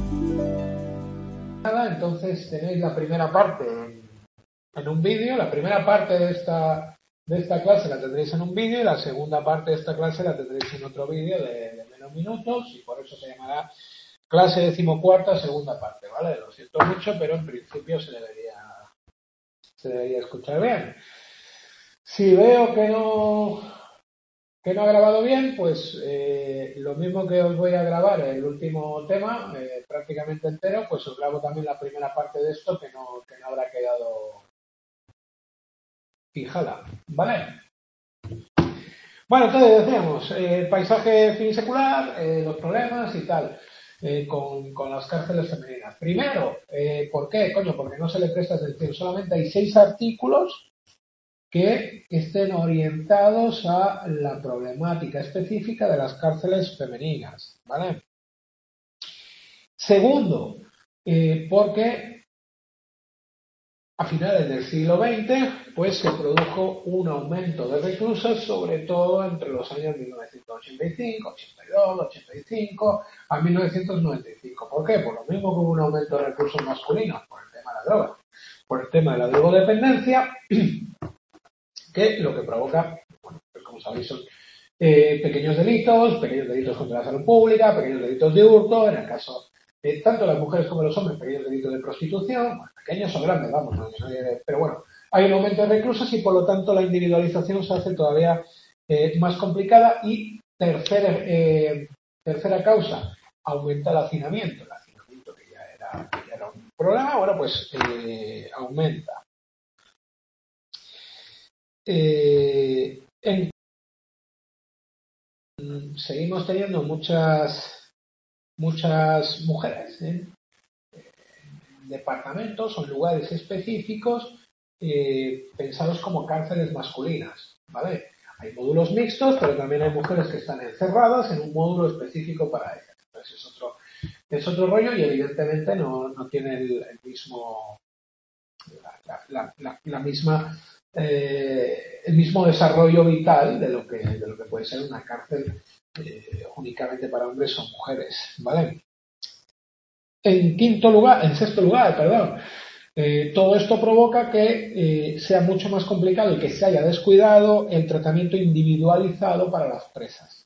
Entonces tenéis la primera parte en un vídeo, la primera parte de esta clase la tendréis en un vídeo y la segunda parte de esta clase la tendréis en otro vídeo de menos minutos y por eso se llamará clase 14ª, segunda parte, ¿vale? Lo siento mucho, pero en principio se debería escuchar bien. Si veo que no ha grabado bien, pues lo mismo que os voy a grabar el último tema, prácticamente entero, pues os grabo también la primera parte de esto que no habrá quedado fijada, ¿vale? Bueno, entonces decíamos, paisaje finisecular, los problemas y tal, con las cárceles femeninas. Primero, ¿por qué? Coño, porque no se le presta atención. Solamente hay 6 artículos que estén orientados a la problemática específica de las cárceles femeninas, ¿vale? Segundo, porque a finales del siglo XX, pues se produjo un aumento de reclusos, sobre todo entre los años 1985, 82, 85 a 1995. ¿Por qué? Por lo mismo que hubo un aumento de reclusos masculinos, por el tema de la droga, por el tema de la drogodependencia, que lo que provoca, bueno, pues como sabéis, son pequeños delitos contra la salud pública, pequeños delitos de hurto, en el caso tanto las mujeres como los hombres, pequeños delitos de prostitución, bueno, pequeños o grandes, vamos, pero bueno, hay un aumento de reclusos y por lo tanto la individualización se hace todavía más complicada y tercera causa, aumenta el hacinamiento que ya era un problema, bueno, pues aumenta. Seguimos teniendo muchas mujeres en departamentos o en lugares específicos pensados como cárceles masculinas, ¿vale? Hay módulos mixtos, pero también hay mujeres que están encerradas en un módulo específico para ellas. Entonces es otro rollo y evidentemente no tiene el mismo la misma el mismo desarrollo vital de lo que puede ser una cárcel únicamente para hombres o mujeres, ¿vale? En sexto lugar, perdón, todo esto provoca que sea mucho más complicado y que se haya descuidado el tratamiento individualizado para las presas.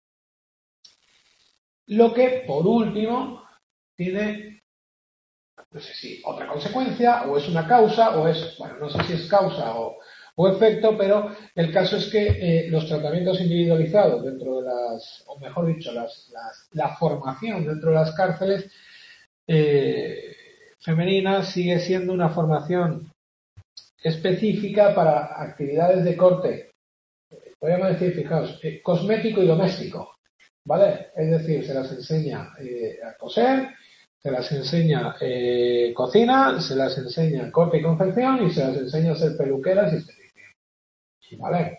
Lo que, por último, tiene, no sé si otra consecuencia, o es una causa, o es, bueno, no sé si es causa o efecto, pero el caso es que los tratamientos individualizados dentro de o mejor dicho, la formación dentro de las cárceles femenina sigue siendo una formación específica para actividades de corte, podríamos decir, fijaos, cosmético y doméstico, ¿vale? Es decir, se las enseña a coser, se las enseña cocina, se las enseña corte y confección y se las enseña a ser peluqueras y esteticismo, ¿vale?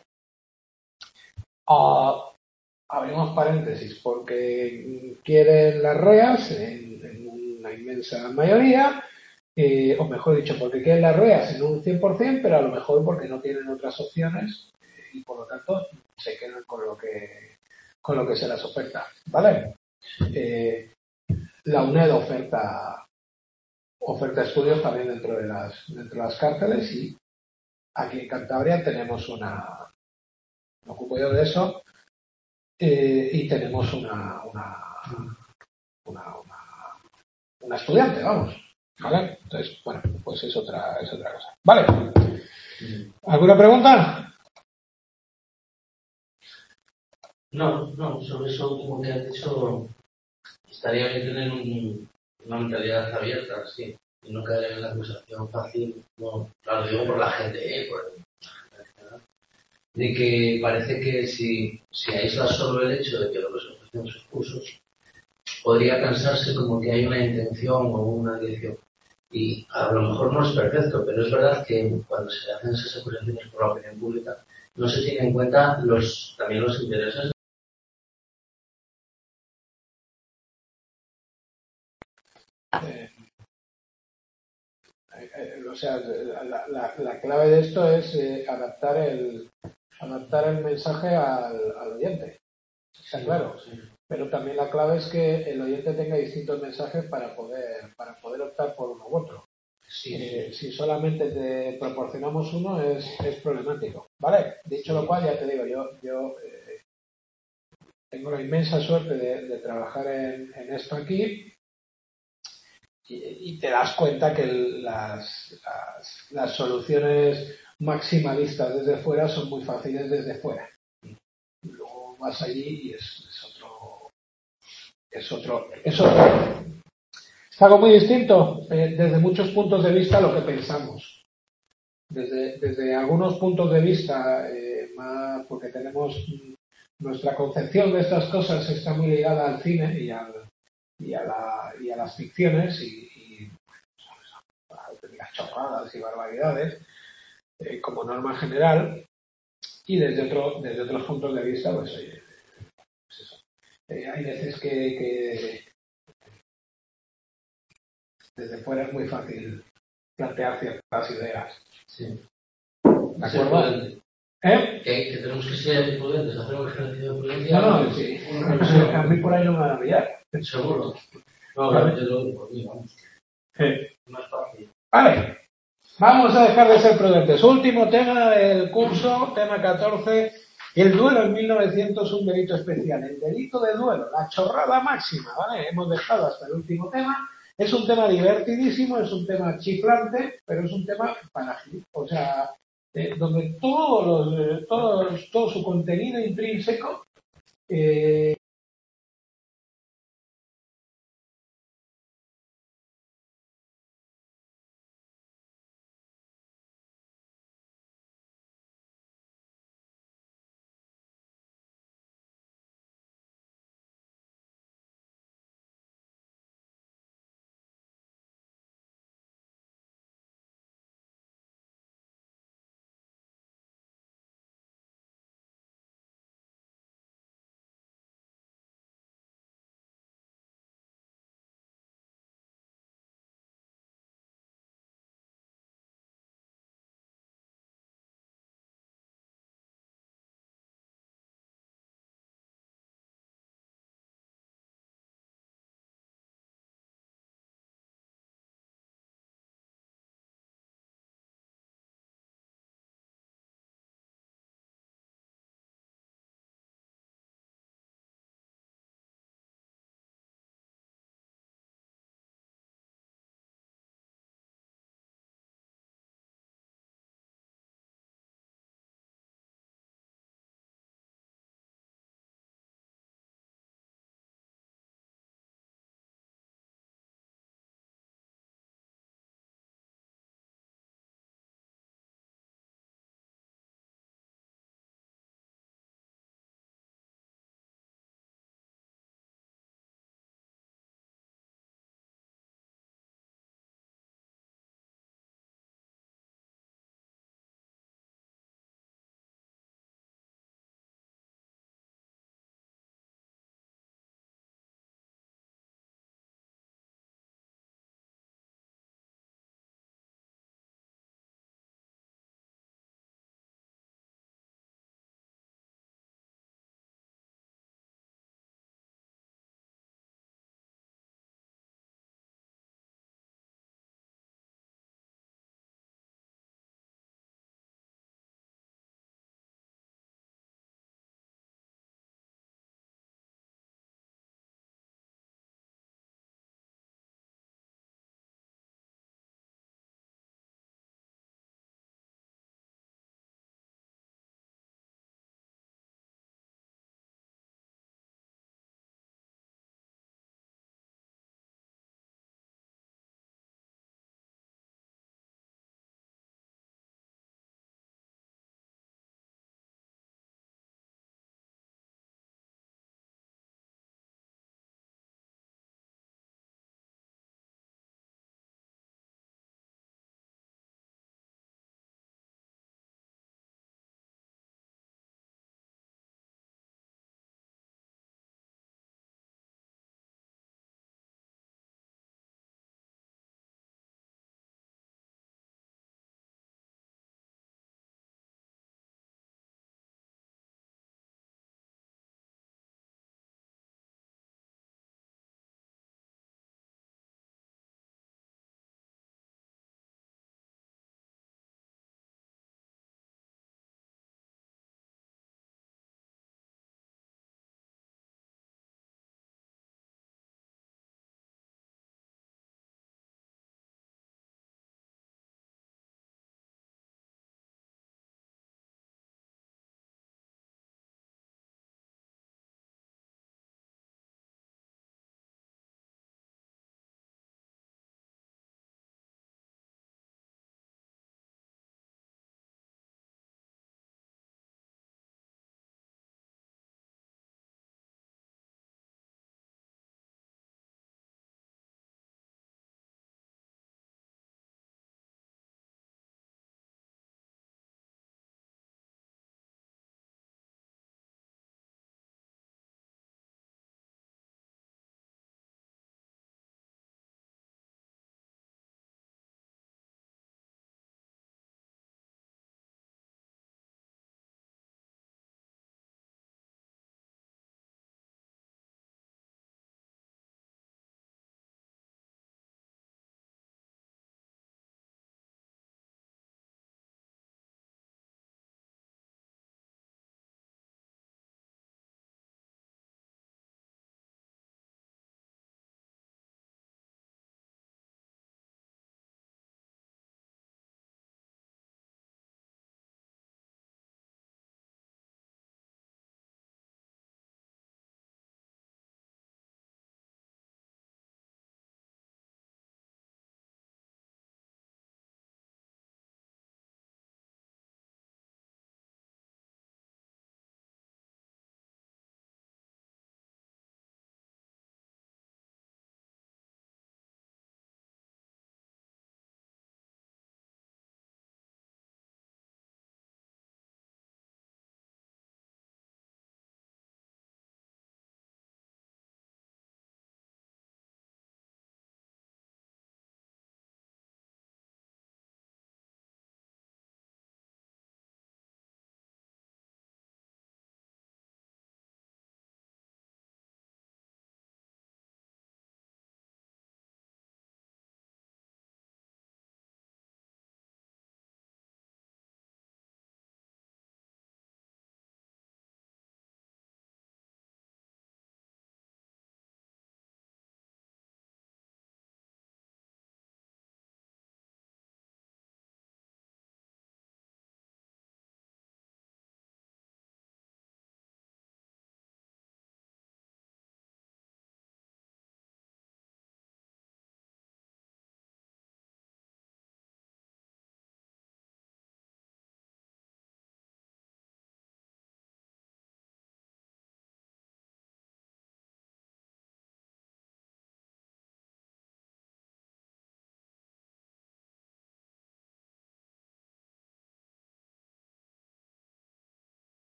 Abrimos paréntesis, porque quieren las reas en una inmensa mayoría, o mejor dicho, porque quieren las reas en un 100%, pero a lo mejor porque no tienen otras opciones y por lo tanto se quedan con lo que se las oferta, ¿vale? La UNED oferta estudios también dentro de las cárceles y aquí en Cantabria tenemos me ocupo yo de eso, y tenemos una estudiante, vamos, ¿vale? Entonces, bueno, pues es otra cosa. ¿Vale? ¿Alguna pregunta? No, sobre eso último que has dicho, estaría bien tener una mentalidad abierta, sí, y no caer en la acusación fácil, no, claro, digo por la gente, de que parece que si aíslas solo el hecho de que lo que se ofrecen sus cursos, podría pensarse como que hay una intención o una dirección. Y a lo mejor no es perfecto, pero es verdad que cuando se hacen esas acusaciones por la opinión pública, no se tienen en cuenta también los intereses. O sea, la clave de esto es adaptar el mensaje al oyente. Está claro. pero también la clave es que el oyente tenga distintos mensajes para poder optar por uno u otro. Sí. Si solamente te proporcionamos uno es problemático, ¿vale? Dicho lo cual, ya te digo, yo tengo la inmensa suerte de trabajar en esto aquí y te das cuenta que las soluciones maximalistas desde fuera son muy fáciles desde fuera. Luego vas allí y es otro. Es algo muy distinto desde muchos puntos de vista a lo que pensamos. Desde algunos puntos de vista, más porque tenemos nuestra concepción de estas cosas está muy ligada al cine y a las ficciones y a auténticas chorradas y barbaridades como norma general, y desde otros puntos de vista, pues eso. Hay veces que desde fuera es muy fácil plantear ciertas ideas. Sí. ¿De acuerdo? Que tenemos que ser prudentes, hacer un ejercicio de prudencia. No, sí. A mí por ahí no me van a pillar. Seguro. No, ¿vale? Yo lo digo por mí, vamos. No es fácil. Vale. Vamos a dejar de ser prudentes. Último tema del curso, tema 14. El duelo en 1900, un delito especial. El delito de duelo, la chorrada máxima, ¿vale? Hemos dejado hasta el último tema. Es un tema divertidísimo, es un tema chiflante, pero es un tema para, o sea, donde todo su contenido intrínseco